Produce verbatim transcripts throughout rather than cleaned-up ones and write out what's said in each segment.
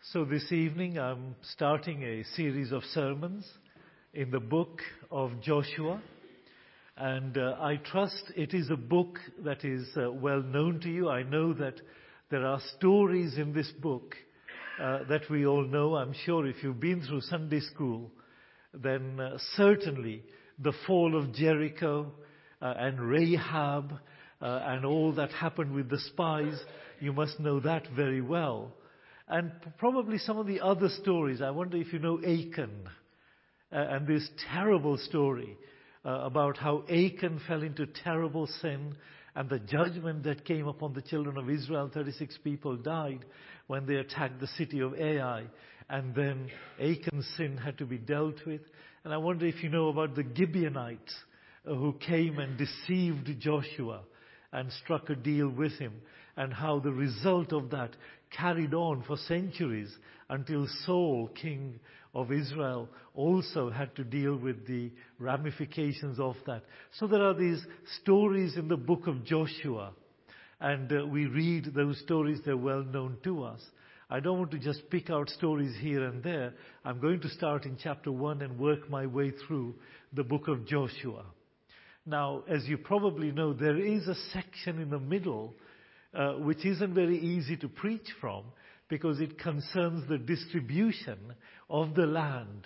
So this evening I'm starting a series of sermons in the book of Joshua, and uh, I trust it is a book that is uh, well known to you. I know that there are stories in this book uh, that we all know. I'm sure if you've been through Sunday school, then uh, certainly the fall of Jericho uh, and Rahab uh, and all that happened with the spies, you must know that very well. And probably some of the other stories. I wonder if you know Achan uh, and this terrible story uh, about how Achan fell into terrible sin and the judgment that came upon the children of Israel. thirty-six people died when they attacked the city of Ai. And then Achan's sin had to be dealt with. And I wonder if you know about the Gibeonites uh, who came and deceived Joshua and struck a deal with him, and how the result of that carried on for centuries until Saul, king of Israel, also had to deal with the ramifications of that. So there are these stories in the book of Joshua, and uh, we read those stories. They're well known to us. I don't want to just pick out stories here and there. I'm going to start in chapter one and work my way through the book of Joshua. Now, as you probably know, there is a section in the middle uh, which isn't very easy to preach from because it concerns the distribution of the land.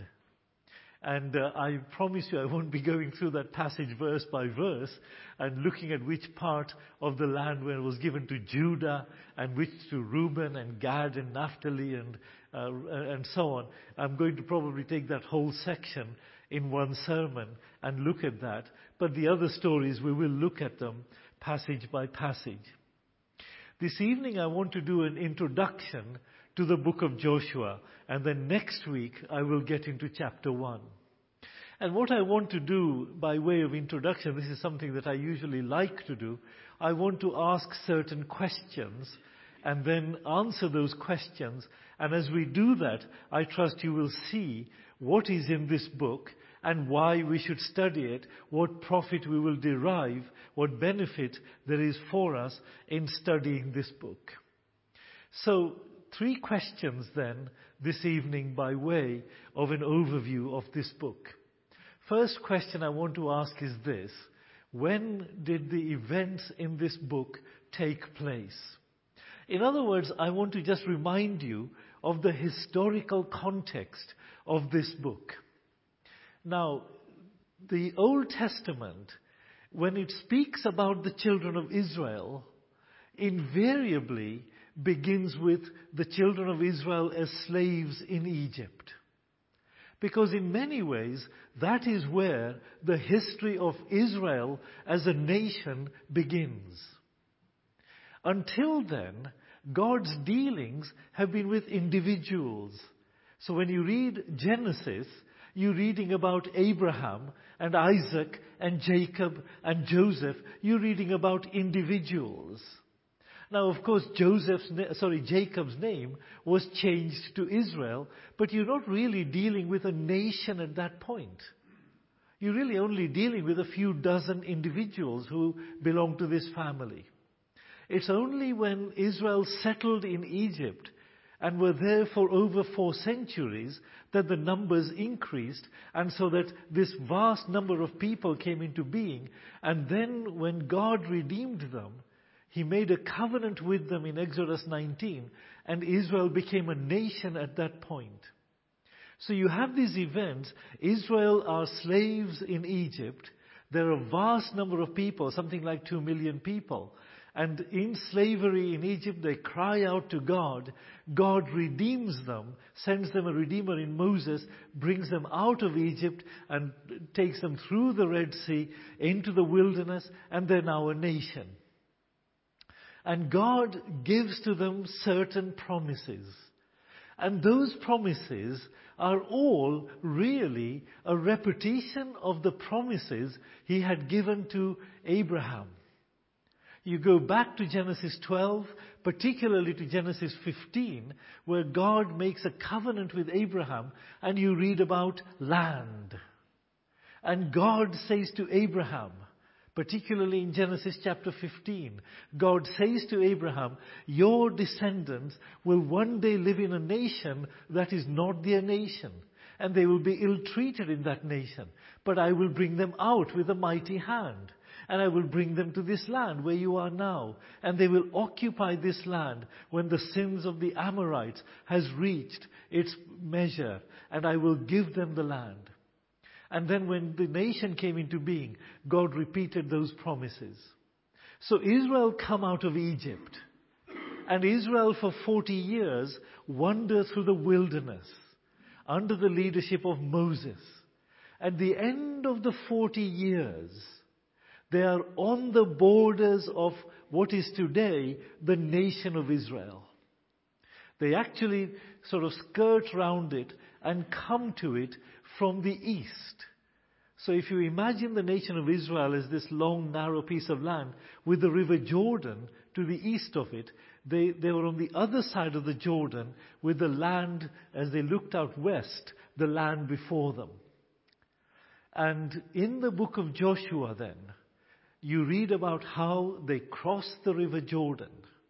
And uh, I promise you I won't be going through that passage verse by verse and looking at which part of the land where it was given to Judah and which to Reuben and Gad and Naphtali and, uh, and so on. I'm going to probably take that whole section in one sermon and look at that. But the other stories, we will look at them passage by passage. This evening I want to do an introduction to the book of Joshua, and then next week I will get into chapter one. And what I want to do by way of introduction, this is something that I usually like to do, I want to ask certain questions and then answer those questions. And as we do that, I trust you will see what is in this book and why we should study it, what profit we will derive, what benefit there is for us in studying this book. So, three questions then this evening by way of an overview of this book. First question I want to ask is this: when did the events in this book take place? In other words, I want to just remind you of the historical context of this book. Now, the Old Testament, when it speaks about the children of Israel, invariably begins with the children of Israel as slaves in Egypt. Because in many ways, that is where the history of Israel as a nation begins. Until then, God's dealings have been with individuals. So when you read Genesis, you're reading about Abraham and Isaac and Jacob and Joseph. You're reading about individuals. Now, of course, Joseph's, sorry, Jacob's name was changed to Israel, but you're not really dealing with a nation at that point. You're really only dealing with a few dozen individuals who belong to this family. It's only when Israel settled in Egypt and were there for over four centuries that the numbers increased, and so that this vast number of people came into being. And then when God redeemed them, He made a covenant with them in Exodus nineteen, and Israel became a nation at that point. So you have these events. Israel are slaves in Egypt. There are a vast number of people, something like two million people. And in slavery in Egypt, they cry out to God. God redeems them, sends them a redeemer in Moses, brings them out of Egypt and takes them through the Red Sea into the wilderness, and they're now a nation. And God gives to them certain promises. And those promises are all really a repetition of the promises He had given to Abraham. You go back to Genesis twelve, particularly to Genesis fifteen, where God makes a covenant with Abraham, and you read about land. And God says to Abraham, Particularly in Genesis chapter fifteen, God says to Abraham, your descendants will one day live in a nation that is not their nation, and they will be ill-treated in that nation. But I will bring them out with a mighty hand, and I will bring them to this land where you are now, and they will occupy this land when the sins of the Amorites has reached its measure, and I will give them the land. And then when the nation came into being, God repeated those promises. So Israel come out of Egypt. And Israel for forty years wandered through the wilderness under the leadership of Moses. At the end of the forty years, they are on the borders of what is today the nation of Israel. They actually sort of skirt round it and come to it from the east. So if you imagine the nation of Israel as this long, narrow piece of land with the river Jordan to the east of it, they, they were on the other side of the Jordan with the land, as they looked out west, the land before them. And in the book of Joshua then, you read about how they crossed the river Jordan.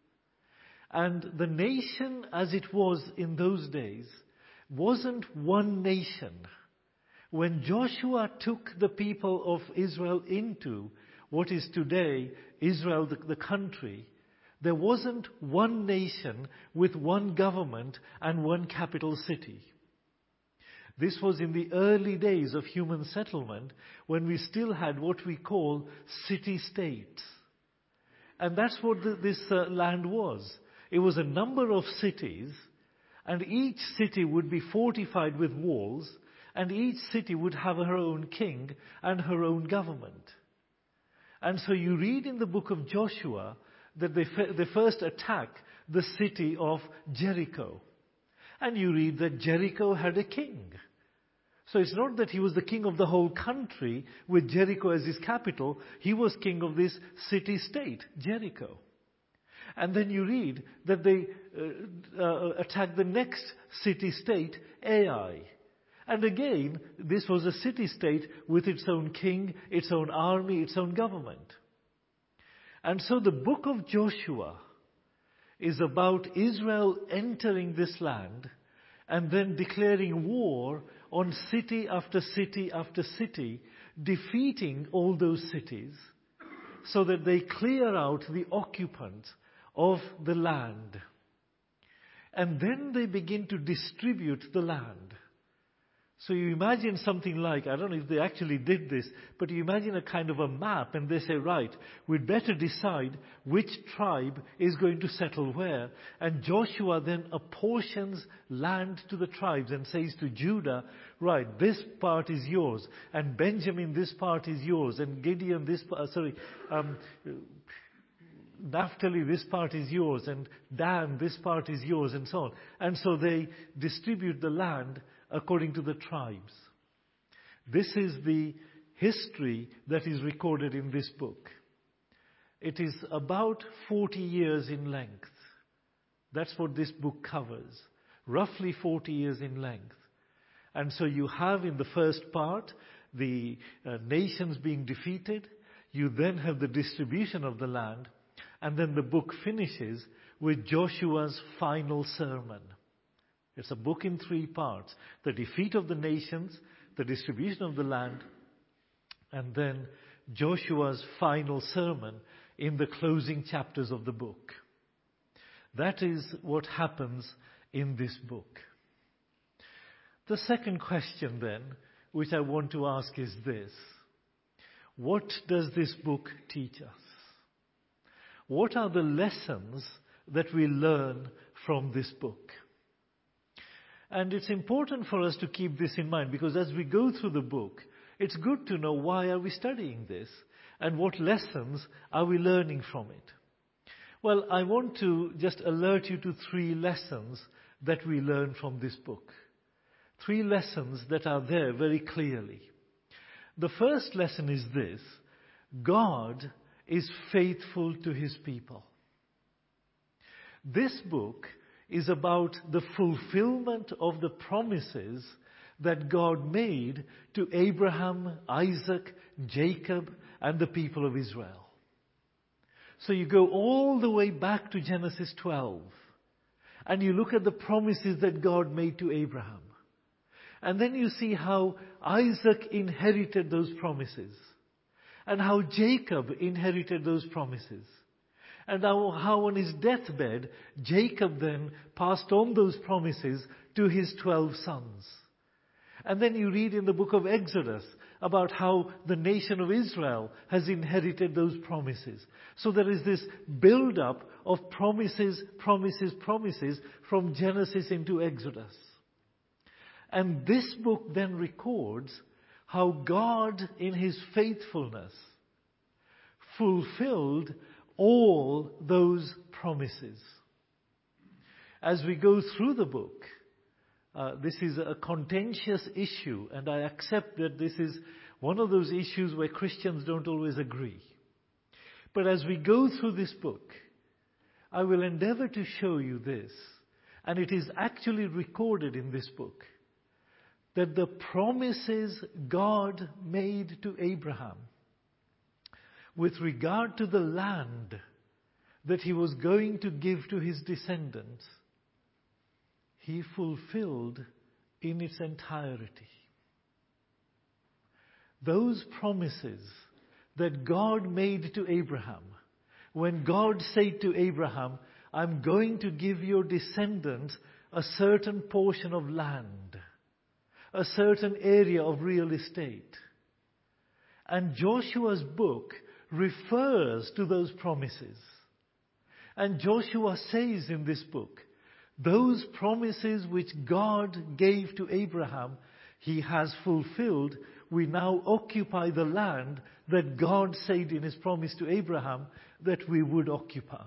And the nation as it was in those days wasn't one nation. When Joshua took the people of Israel into what is today Israel, the, the country, there wasn't one nation with one government and one capital city. This was in the early days of human settlement when we still had what we call city-states. And that's what the, this uh, land was. It was a number of cities, and each city would be fortified with walls, and each city would have her own king and her own government. And so you read in the book of Joshua that they, they first attack the city of Jericho. And you read that Jericho had a king. So it's not that he was the king of the whole country with Jericho as his capital. He was king of this city-state, Jericho. And then you read that they uh, uh, attacked the next city-state, Ai. And again, this was a city-state with its own king, its own army, its own government. And so the book of Joshua is about Israel entering this land and then declaring war on city after city after city, defeating all those cities so that they clear out the occupants of the land. And then they begin to distribute the land. So you imagine something like, I don't know if they actually did this, but you imagine a kind of a map and they say, right, we'd better decide which tribe is going to settle where. And Joshua then apportions land to the tribes and says to Judah, right, this part is yours, and Benjamin, this part is yours, and Gideon, this part, sorry, um, Naphtali, this part is yours, and Dan, this part is yours, and so on. And so they distribute the land according to the tribes. This is the history that is recorded in this book. It is about forty years in length. That's what this book covers. Roughly forty years in length. And so you have in the first part the uh, nations being defeated. You then have the distribution of the land. And then the book finishes with Joshua's final sermon. It's a book in three parts. The defeat of the nations, the distribution of the land, and then Joshua's final sermon in the closing chapters of the book. That is what happens in this book. The second question then, which I want to ask is this. What does this book teach us? What are the lessons that we learn from this book? And it's important for us to keep this in mind, because as we go through the book, it's good to know why are we studying this and what lessons are we learning from it. Well, I want to just alert you to three lessons that we learn from this book. Three lessons that are there very clearly. The first lesson is this: God is faithful to his people. This book is about the fulfillment of the promises that God made to Abraham, Isaac, Jacob, and the people of Israel. So you go all the way back to Genesis twelve, and you look at the promises that God made to Abraham. And then you see how Isaac inherited those promises, and how Jacob inherited those promises, and how, how on his deathbed, Jacob then passed on those promises to his twelve sons. And then you read in the book of Exodus about how the nation of Israel has inherited those promises. So there is this build-up of promises, promises, promises from Genesis into Exodus. And this book then records how God, in His faithfulness, fulfilled all those promises. As we go through the book, uh, this is a contentious issue, and I accept that this is one of those issues where Christians don't always agree. But as we go through this book, I will endeavor to show you this, and it is actually recorded in this book, that the promises God made to Abraham with regard to the land that he was going to give to his descendants, He fulfilled in its entirety. Those promises that God made to Abraham, when God said to Abraham, I'm going to give your descendants a certain portion of land, a certain area of real estate. And Joshua's book refers to those promises. And Joshua says in this book, those promises which God gave to Abraham, He has fulfilled. We now occupy the land that God said in His promise to Abraham that we would occupy.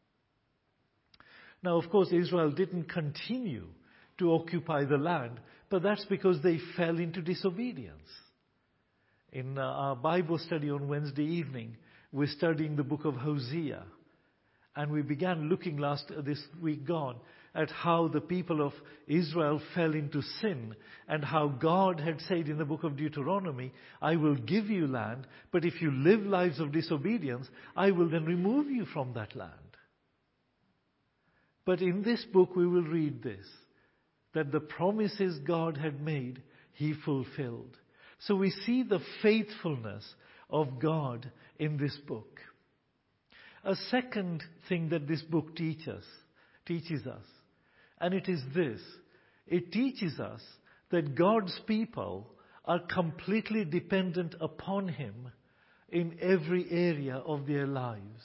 Now, of course, Israel didn't continue to occupy the land, but that's because they fell into disobedience. In uh, our Bible study on Wednesday evening, we're studying the book of Hosea. And we began looking last uh, this week gone at how the people of Israel fell into sin, and how God had said in the book of Deuteronomy, I will give you land, but if you live lives of disobedience, I will then remove you from that land. But in this book we will read this, that the promises God had made, He fulfilled. So we see the faithfulness of God in this book. A second thing that this book teaches, teaches us, and it is this. It teaches us that God's people are completely dependent upon Him in every area of their lives.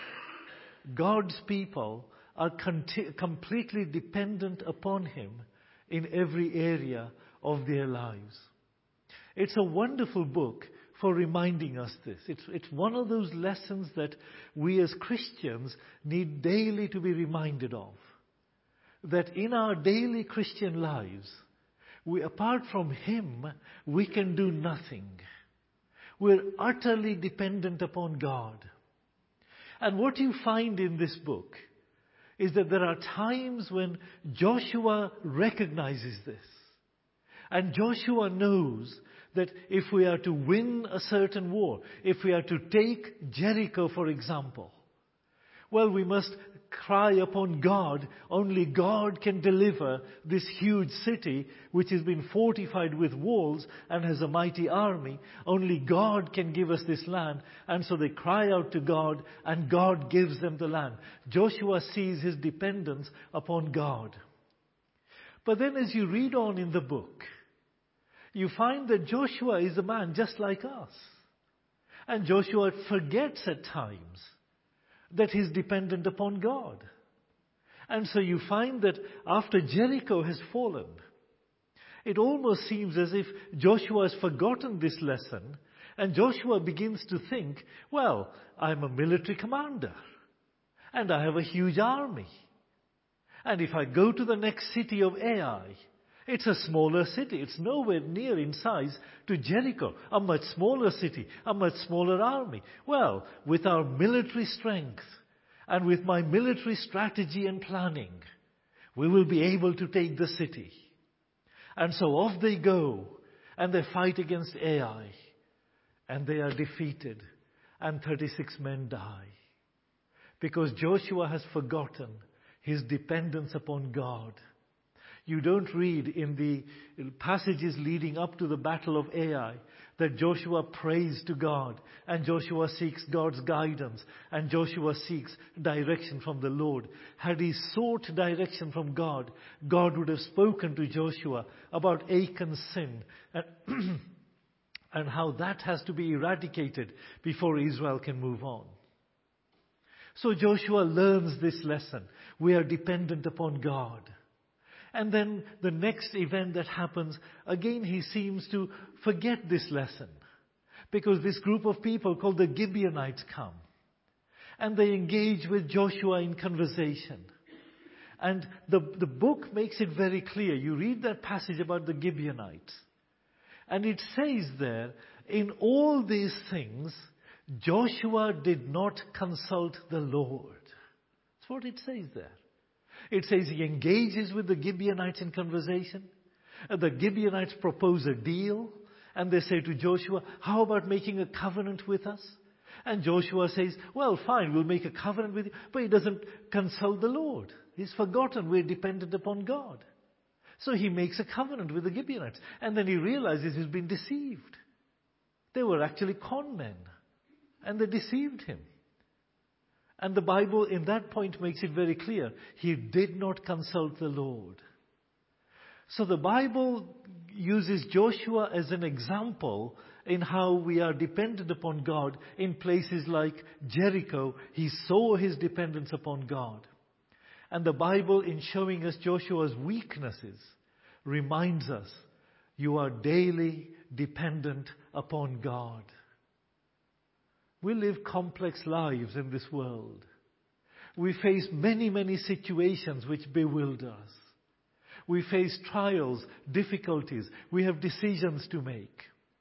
God's people are conti- completely dependent upon Him in every area of their lives. It's a wonderful book for reminding us this. It's, it's one of those lessons that we as Christians need daily to be reminded of. That in our daily Christian lives, we, apart from Him, we can do nothing. We're utterly dependent upon God. And what you find in this book is that there are times when Joshua recognizes this. And Joshua knows that if we are to win a certain war, if we are to take Jericho, for example, well, we must cry upon God. Only God can deliver this huge city which has been fortified with walls and has a mighty army. Only God can give us this land. And so they cry out to God, and God gives them the land. Joshua sees his dependence upon God. But then as you read on in the book, you find that Joshua is a man just like us. And Joshua forgets at times that he's dependent upon God. And so you find that after Jericho has fallen, it almost seems as if Joshua has forgotten this lesson, and Joshua begins to think, well, I'm a military commander, and I have a huge army. And if I go to the next city of Ai, it's a smaller city. It's nowhere near in size to Jericho, a much smaller city, a much smaller army. Well, with our military strength and with my military strategy and planning, we will be able to take the city. And so off they go, and they fight against Ai, and they are defeated and thirty-six men die. Because Joshua has forgotten his dependence upon God. You don't read in the passages leading up to the battle of Ai that Joshua prays to God and Joshua seeks God's guidance and Joshua seeks direction from the Lord. Had he sought direction from God, God would have spoken to Joshua about Achan's sin and, and how that has to be eradicated before Israel can move on. So Joshua learns this lesson. We are dependent upon God. And then the next event that happens, again he seems to forget this lesson. Because this group of people called the Gibeonites come. And they engage with Joshua in conversation. And the, the book makes it very clear. You read that passage about the Gibeonites. And it says there, in all these things, Joshua did not consult the Lord. That's what it says there. It says he engages with the Gibeonites in conversation. And the Gibeonites propose a deal. And they say to Joshua, how about making a covenant with us? And Joshua says, well, fine, we'll make a covenant with you. But he doesn't consult the Lord. He's forgotten we're dependent upon God. So he makes a covenant with the Gibeonites. And then he realizes he's been deceived. They were actually con men. And they deceived him. And the Bible in that point makes it very clear. He did not consult the Lord. So the Bible uses Joshua as an example in how we are dependent upon God in places like Jericho. He saw his dependence upon God. And the Bible, in showing us Joshua's weaknesses, reminds us, you are daily dependent upon God. We live complex lives in this world. We face many, many situations which bewilder us. We face trials, difficulties. We have decisions to make.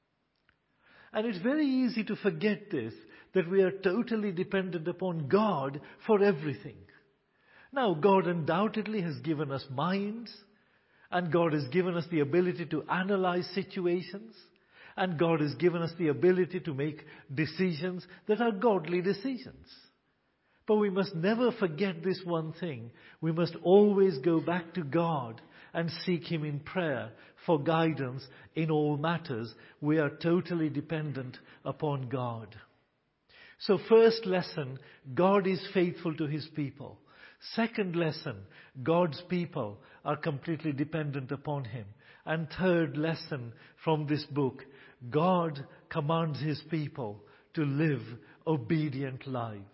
And it's very easy to forget this, that we are totally dependent upon God for everything. Now, God undoubtedly has given us minds, and God has given us the ability to analyze situations. And God has given us the ability to make decisions that are godly decisions. But we must never forget this one thing. We must always go back to God and seek Him in prayer for guidance in all matters. We are totally dependent upon God. So first lesson, God is faithful to His people. Second lesson, God's people are completely dependent upon Him. And third lesson from this book, God commands His people to live obedient lives.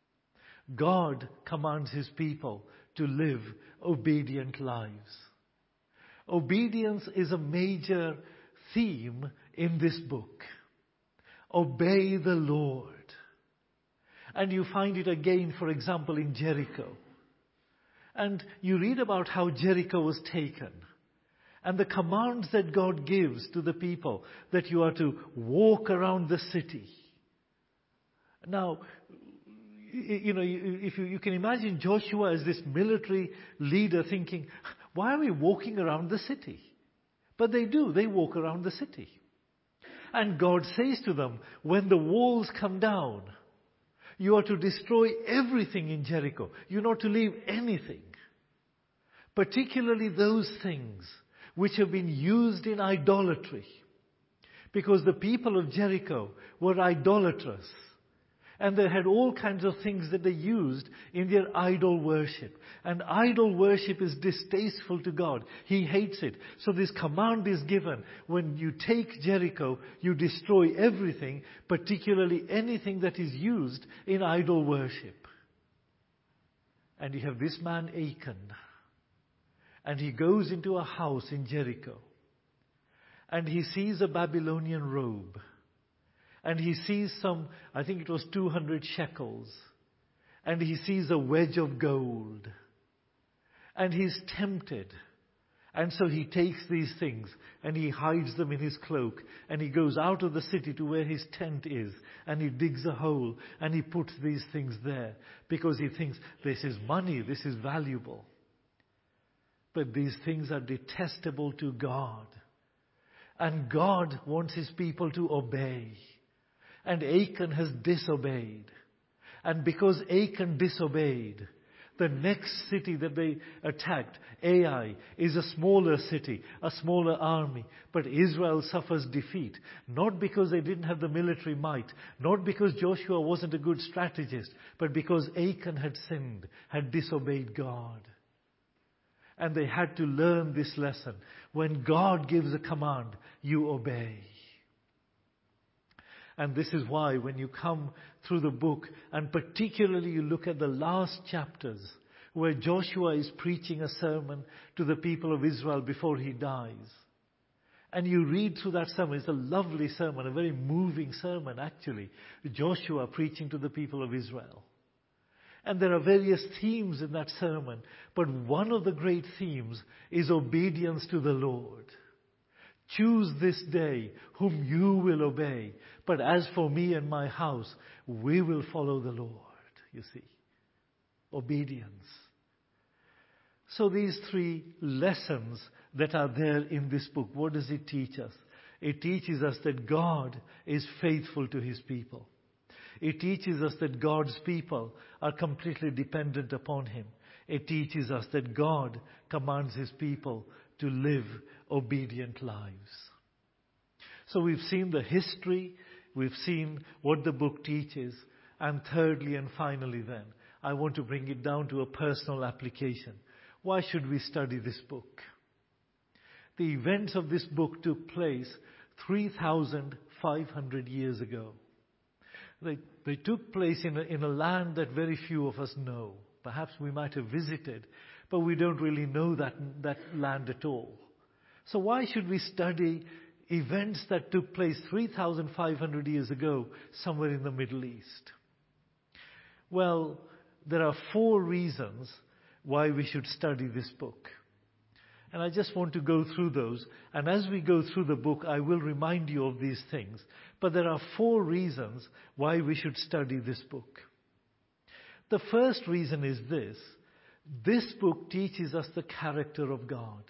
God commands His people to live obedient lives. Obedience is a major theme in this book. Obey the Lord. And you find it again, for example, in Jericho. And you read about how Jericho was taken. And the commands that God gives to the people, that you are to walk around the city. Now, you know, if you, you can imagine Joshua as this military leader thinking, why are we walking around the city? But they do, they walk around the city. And God says to them, when the walls come down, you are to destroy everything in Jericho. You're not to leave anything. Particularly those things which have been used in idolatry. Because the people of Jericho were idolatrous. And they had all kinds of things that they used in their idol worship. And idol worship is distasteful to God. He hates it. So this command is given. When you take Jericho, you destroy everything, particularly anything that is used in idol worship. And you have this man Achan. And he goes into a house in Jericho. And he sees a Babylonian robe. And he sees some, I think it was two hundred shekels. And he sees a wedge of gold. And he's tempted. And so he takes these things and he hides them in his cloak. And he goes out of the city to where his tent is. And he digs a hole and he puts these things there. Because he thinks, this is money, this is valuable. But these things are detestable to God. And God wants His people to obey. and Achan has disobeyed. And because Achan disobeyed, the next city that they attacked, Ai, is a smaller city, a smaller army. But Israel suffers defeat, not because they didn't have the military might, not because Joshua wasn't a good strategist, but because Achan had sinned, had disobeyed God. And they had to learn this lesson. When God gives a command, you obey. And this is why when you come through the book, and particularly you look at the last chapters, where Joshua is preaching a sermon to the people of Israel before he dies. And you read through that sermon. It's a lovely sermon, a very moving sermon actually. Joshua preaching to the people of Israel. And there are various themes in that sermon. But one of the great themes is obedience to the Lord. Choose this day whom you will obey. But as for me and my house, we will follow the Lord. You see. Obedience. So these three lessons that are there in this book, what does it teach us? It teaches us that God is faithful to His people. It teaches us that God's people are completely dependent upon Him. It teaches us that God commands His people to live obedient lives. So we've seen the history, we've seen what the book teaches, and thirdly and finally then, I want to bring it down to a personal application. Why should we study this book? The events of this book took place three thousand five hundred years ago. They, they took place in a, in a land that very few of us know. Perhaps we might have visited, but we don't really know that, that land at all. So why should we study events that took place three thousand five hundred years ago somewhere in the Middle East? Well, there are four reasons why we should study this book. And I just want to go through those. And as we go through the book, I will remind you of these things. But there are four reasons why we should study this book. The first reason is this. This book teaches us the character of God.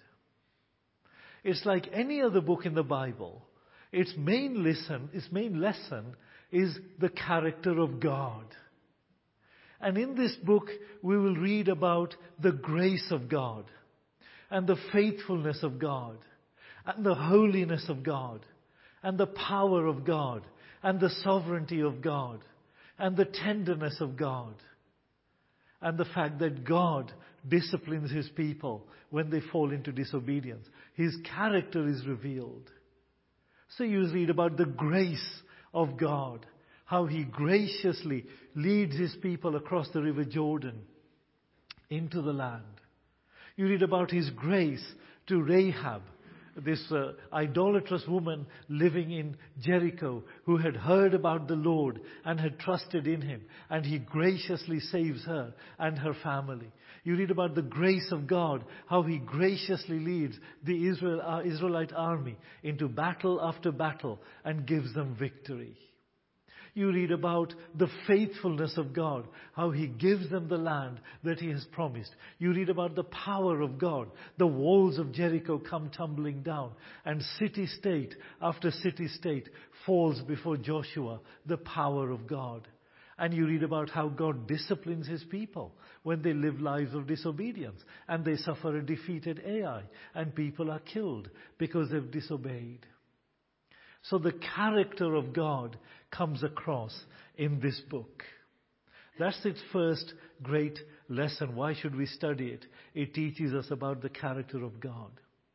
It's like any other book in the Bible. Its main lesson, its main lesson is the character of God. And in this book, we will read about the grace of God, and the faithfulness of God, and the holiness of God, and the power of God, and the sovereignty of God, and the tenderness of God, and the fact that God disciplines His people when they fall into disobedience. His character is revealed. So you read about the grace of God, how He graciously leads His people across the river Jordan into the land. You read about His grace to Rahab, this uh, idolatrous woman living in Jericho who had heard about the Lord and had trusted in Him, and He graciously saves her and her family. You read about the grace of God, how He graciously leads the Israel, uh, Israelite army into battle after battle and gives them victory. You read about the faithfulness of God, how He gives them the land that He has promised. You read about the power of God. The walls of Jericho come tumbling down, and city-state after city-state falls before Joshua, the power of God. And you read about how God disciplines His people when they live lives of disobedience, and they suffer a defeat at Ai, and people are killed because they've disobeyed. So the character of God comes across in this book. That's its first great lesson. Why should we study it? It teaches us about the character of God.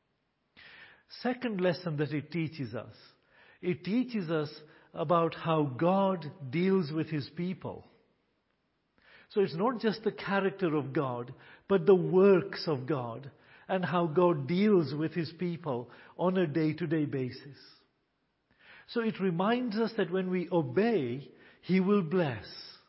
Second lesson that it teaches us, it teaches us about how God deals with His people. So it's not just the character of God, but the works of God and how God deals with His people on a day-to-day basis. So it reminds us that when we obey, He will bless.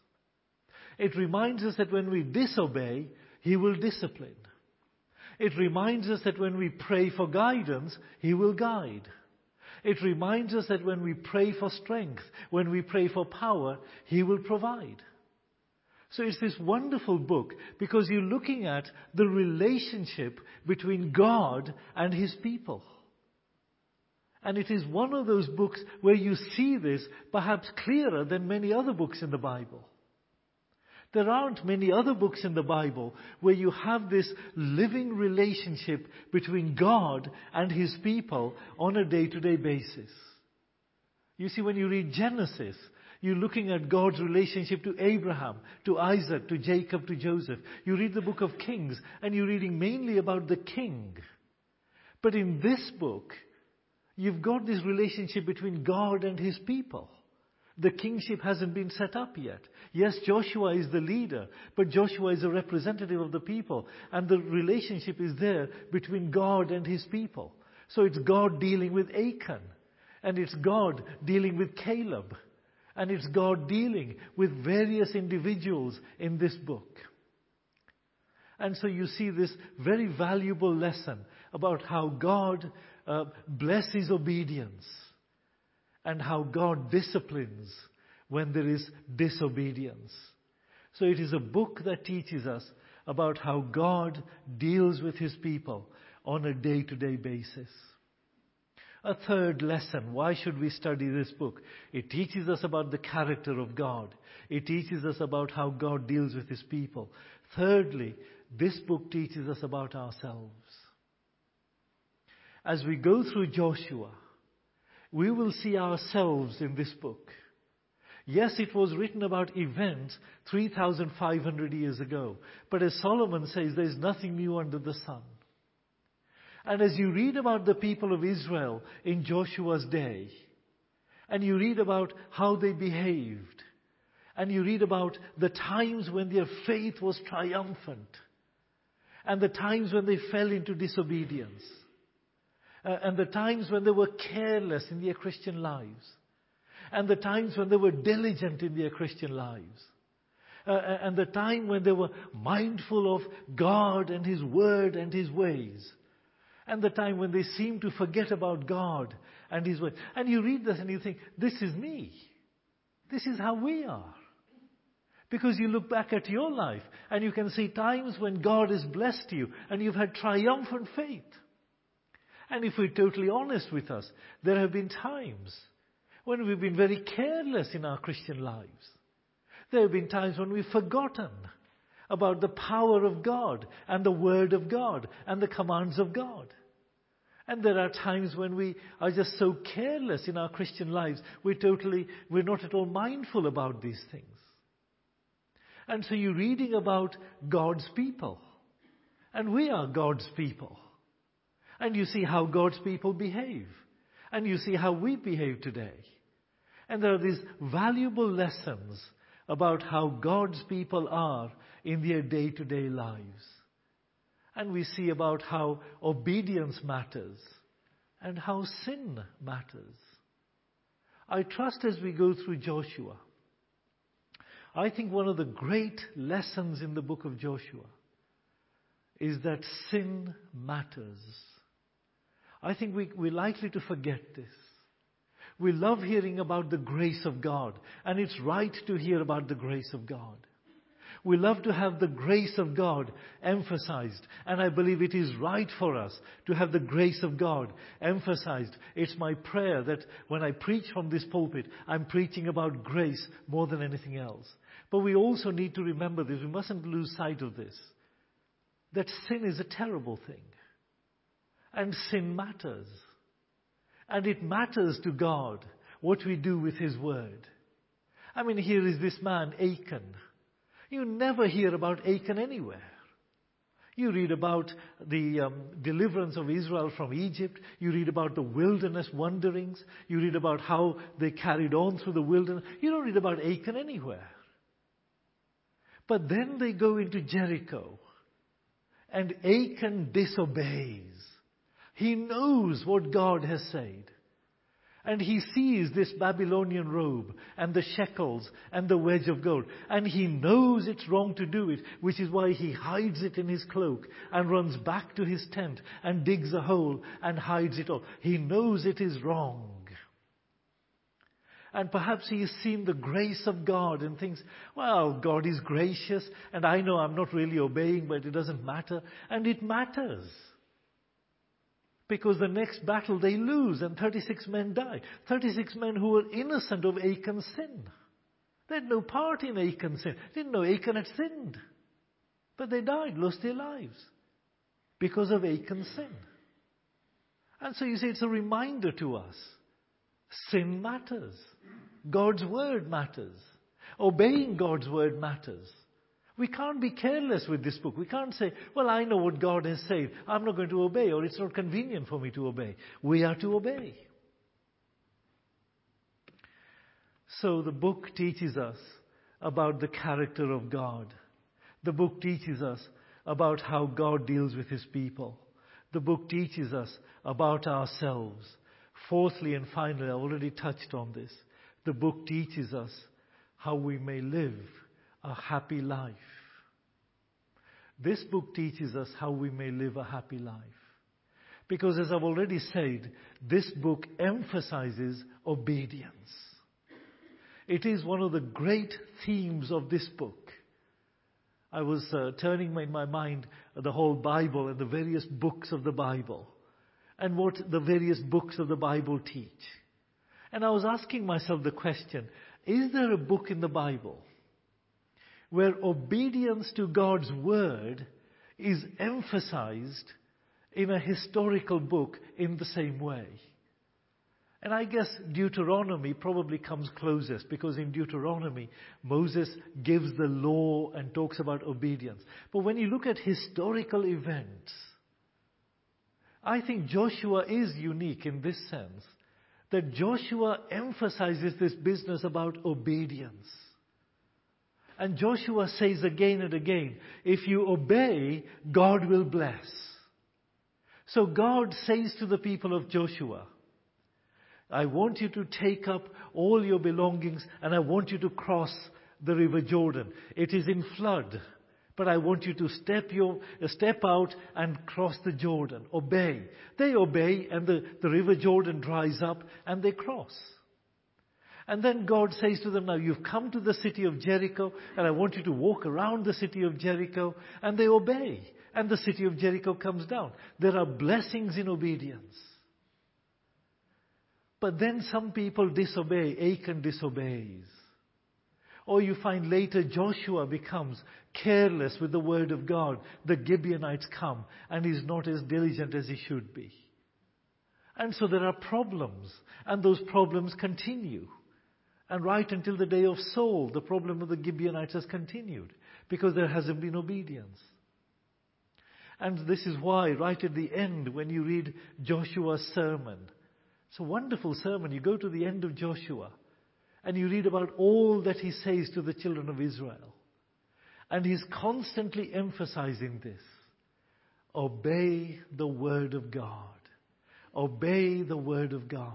It reminds us that when we disobey, He will discipline. It reminds us that when we pray for guidance, He will guide. It reminds us that when we pray for strength, when we pray for power, He will provide. So it's this wonderful book because you're looking at the relationship between God and His people. And it is one of those books where you see this perhaps clearer than many other books in the Bible. There aren't many other books in the Bible where you have this living relationship between God and His people on a day-to-day basis. You see, when you read Genesis, you're looking at God's relationship to Abraham, to Isaac, to Jacob, to Joseph. You read the book of Kings, and you're reading mainly about the king. But in this book, you've got this relationship between God and His people. The kingship hasn't been set up yet. Yes, Joshua is the leader, but Joshua is a representative of the people. And the relationship is there between God and His people. So it's God dealing with Achan. And it's God dealing with Caleb. And it's God dealing with various individuals in this book. And so you see this very valuable lesson about how God uh, blesses obedience and how God disciplines when there is disobedience. So it is a book that teaches us about how God deals with His people on a day-to-day basis. A third lesson, why should we study this book? It teaches us about the character of God. It teaches us about how God deals with His people. Thirdly, this book teaches us about ourselves. As we go through Joshua, we will see ourselves in this book. Yes, it was written about events three thousand five hundred years ago. But as Solomon says, there is nothing new under the sun. And as you read about the people of Israel in Joshua's day, and you read about how they behaved, and you read about the times when their faith was triumphant, and the times when they fell into disobedience, uh, and the times when they were careless in their Christian lives, and the times when they were diligent in their Christian lives, uh, and the time when they were mindful of God and His Word and His ways, and the time when they seem to forget about God and His Word. And you read this and you think, this is me. This is how we are. Because you look back at your life and you can see times when God has blessed you and you've had triumphant faith. And if we're totally honest with us, there have been times when we've been very careless in our Christian lives. There have been times when we've forgotten about the power of God and the Word of God and the commands of God. And there are times when we are just so careless in our Christian lives, we're totally, we're not at all mindful about these things. And so you're reading about God's people. And we are God's people. And you see how God's people behave. And you see how we behave today. And there are these valuable lessons about how God's people are in their day-to-day lives. And we see about how obedience matters and how sin matters. I trust as we go through Joshua, I think one of the great lessons in the book of Joshua is that sin matters. I think we, we're likely to forget this. We love hearing about the grace of God, and it's right to hear about the grace of God. We love to have the grace of God emphasized, and I believe it is right for us to have the grace of God emphasized. It's my prayer that when I preach from this pulpit, I'm preaching about grace more than anything else. But we also need to remember this. We mustn't lose sight of this. That sin is a terrible thing. And sin matters. And it matters to God what we do with His Word. I mean, here is this man, Achan. You never hear about Achan anywhere. You read about the um, deliverance of Israel from Egypt. You read about the wilderness wanderings. You read about how they carried on through the wilderness. You don't read about Achan anywhere. But then they go into Jericho. And Achan disobeys. He knows what God has said. And he sees this Babylonian robe and the shekels and the wedge of gold. And he knows it's wrong to do it, which is why he hides it in his cloak and runs back to his tent and digs a hole and hides it all. He knows it is wrong. And perhaps he has seen the grace of God and thinks, well, God is gracious and I know I'm not really obeying, but it doesn't matter. And it matters. Because the next battle they lose and thirty-six men die. thirty-six men who were innocent of Achan's sin. They had no part in Achan's sin. Didn't know Achan had sinned. But they died, lost their lives because of Achan's sin. And so you see, it's a reminder to us. Sin matters. God's word matters. Obeying God's word matters. We can't be careless with this book. We can't say, well, I know what God has said. I'm not going to obey, or it's not convenient for me to obey. We are to obey. So the book teaches us about the character of God. The book teaches us about how God deals with His people. The book teaches us about ourselves. Fourthly and finally, I already touched on this. The book teaches us how we may live a happy life. This book teaches us how we may live a happy life. Because as I've already said, this book emphasizes obedience. It is one of the great themes of this book. I was uh, turning my, in my mind the whole Bible and the various books of the Bible and what the various books of the Bible teach. And I was asking myself the question, is there a book in the Bible where obedience to God's word is emphasized in a historical book in the same way? And I guess Deuteronomy probably comes closest, because in Deuteronomy, Moses gives the law and talks about obedience. But when you look at historical events, I think Joshua is unique in this sense, that Joshua emphasizes this business about obedience. And Joshua says again and again, if you obey, God will bless. So God says to the people of Joshua, I want you to take up all your belongings and I want you to cross the river Jordan. It is in flood, but I want you to step your step out and cross the Jordan. Obey. They obey, and the, the river Jordan dries up and they cross. And then God says to them, now you've come to the city of Jericho and I want you to walk around the city of Jericho. And they obey. And the city of Jericho comes down. There are blessings in obedience. But then some people disobey. Achan disobeys. Or you find later Joshua becomes careless with the word of God. The Gibeonites come and he's not as diligent as he should be. And so there are problems. And those problems continue. And right until the day of Saul, the problem of the Gibeonites has continued. Because there hasn't been obedience. And this is why right at the end, when you read Joshua's sermon, it's a wonderful sermon. You go to the end of Joshua and you read about all that he says to the children of Israel. And he's constantly emphasizing this. Obey the word of God. Obey the word of God.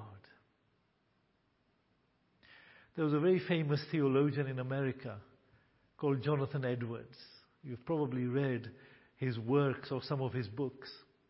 There was a very famous theologian in America called Jonathan Edwards. You've probably read his works or some of his books.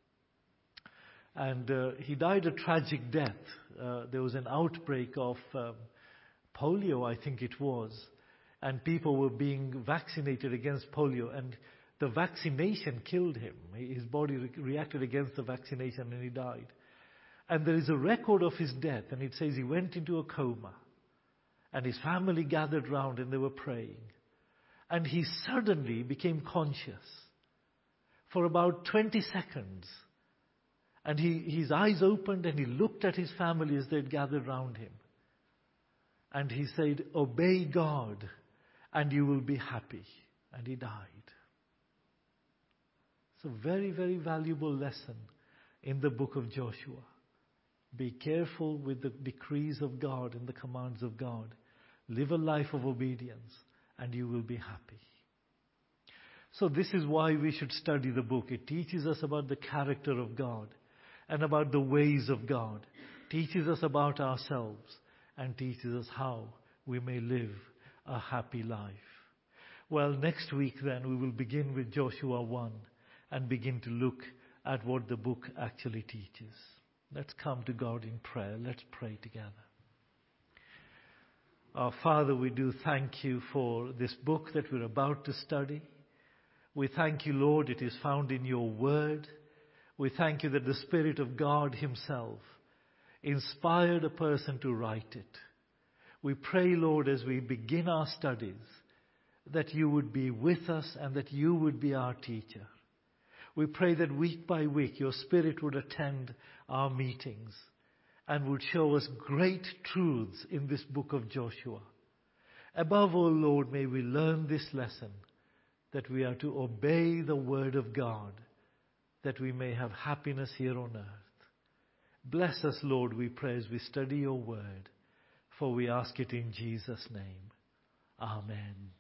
And uh, he died a tragic death. Uh, there was an outbreak of um, polio, I think it was. And people were being vaccinated against polio. And the vaccination killed him. His body re- reacted against the vaccination and he died. And there is a record of his death. And it says he went into a coma. And his family gathered round and they were praying. And he suddenly became conscious for about twenty seconds. And he, his eyes opened and he looked at his family as they'd gathered round him. And he said, obey God and you will be happy. And he died. It's a very, very valuable lesson in the book of Joshua. Be careful with the decrees of God and the commands of God. Live a life of obedience and you will be happy. So this is why we should study the book. It teaches us about the character of God and about the ways of God. Teaches us about ourselves and teaches us how we may live a happy life. Well, next week then we will begin with Joshua one and begin to look at what the book actually teaches. Let's come to God in prayer. Let's pray together. Our Father, we do thank you for this book that we're about to study. We thank you, Lord, it is found in your word. We thank you that the Spirit of God himself inspired a person to write it. We pray, Lord, as we begin our studies, that you would be with us and that you would be our teacher. We pray that week by week your Spirit would attend our meetings and would show us great truths in this book of Joshua. Above all, Lord, may we learn this lesson, that we are to obey the word of God, that we may have happiness here on earth. Bless us, Lord, we pray, as we study your word, for we ask it in Jesus' name. Amen.